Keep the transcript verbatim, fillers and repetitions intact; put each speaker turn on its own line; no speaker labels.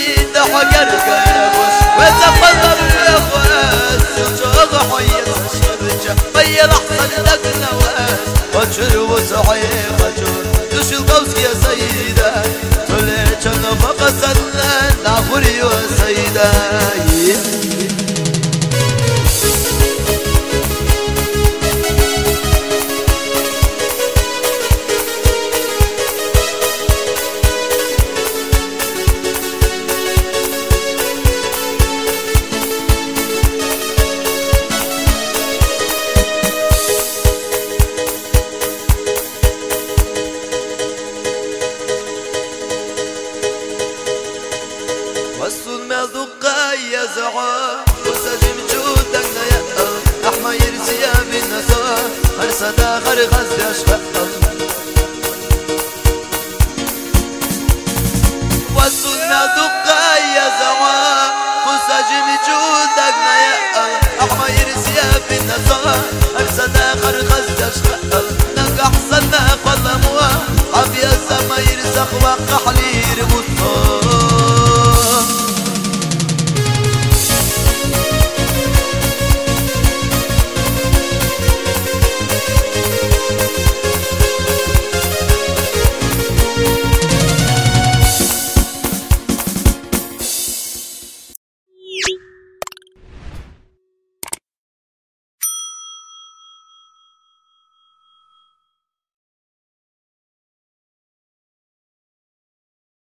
سيد حقرك يا بوس وتقدر يا بوس شوق حيث الشرجة بي لحظة لك نواس وجر وسعي وجر دش القوس يا سيدة تليك النفق سنة نافري وسيدة والسلم ذقا يا زعا وسجم جودك يا أحمى يرسي يا بالنساء أرسدا غرغز يشفق والسلم ذقا يا زعا وسجم جودك يا أحمى يرسي يا بالنساء أرسدا غرغز يشفق نك أحسن فضموا عافية السما يرزق وقحلي